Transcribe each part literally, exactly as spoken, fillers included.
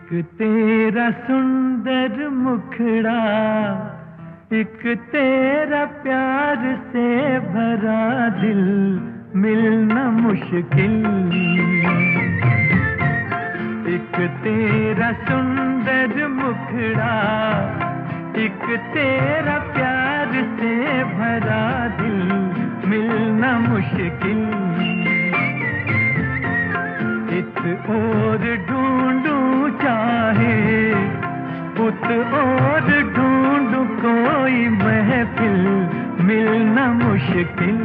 एक तेरा सुंदर मुखड़ा, एक तेरा प्यार से भरा दिल, मिलना मुश्किल। एक तेरा सुंदर मुखड़ा, एक तेरा प्यार से भरा दिल, मिलना मुश्किल। इत और ढूंढूं चाहे उत और ढूंढूं कोई महफिल, मिलना मुश्किल।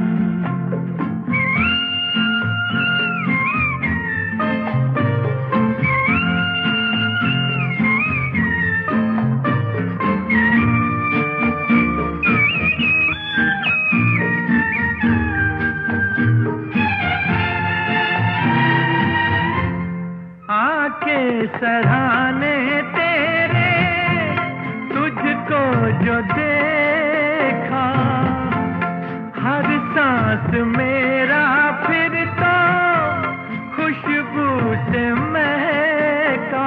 सराहने तेरे तुझको जो देखा, हर सांस मेरा फिर तो खुशबू से महका।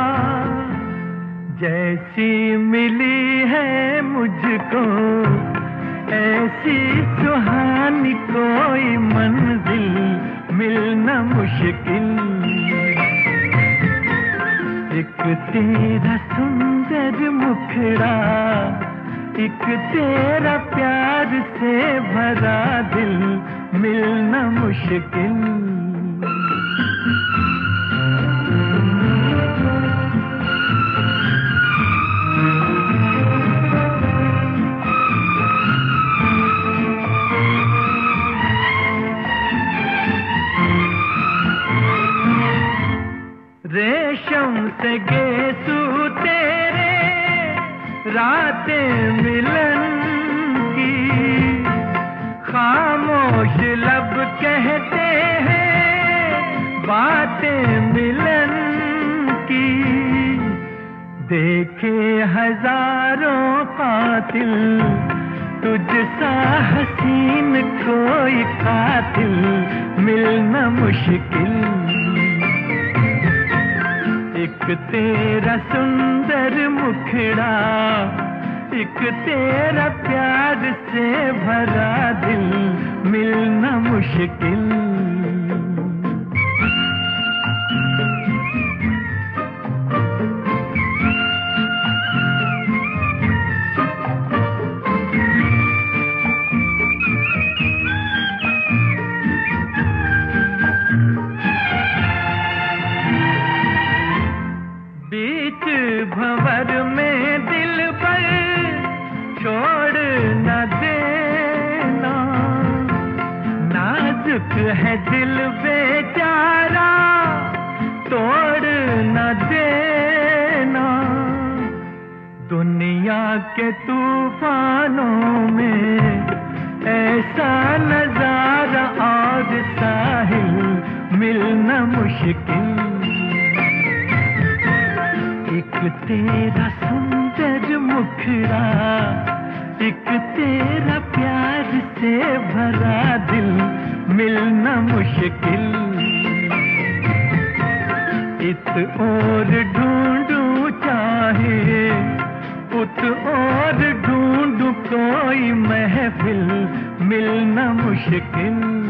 जैसी मिली है मुझको ऐसी सुहानी कोई मंजिल, मिलना मुश्किल। एक तेरा सुंदर मुखड़ा, एक तेरा प्यार से भरा दिल, मिलना मुश्किल। रेशम से गेसू तेरे रातें मिलन की, खामोश लब कहते हैं बातें मिलन की। देखे हजारों कातिल तुझसा हसीन कोई कातिल, मिलना मुश्किल। एक तेरा सुंदर मुखड़ा, एक तेरा प्यार से भरा दिल, मिलना मुश्किल। बीच भंवर में दिल पर छोड़ न देना, नाजुक है दिल बेचारा तोड़ न देना। दुनिया के तूफानों में ऐसा नजारा और साहिल, मिलना मुश्किल। एक तेरा सुंदर मुखड़ा, एक तेरा प्यार से भरा दिल, मिलना मुश्किल। इत और ढूंढूं चाहे उत और ढूंढूं कोई महफिल, मिलना मुश्किल।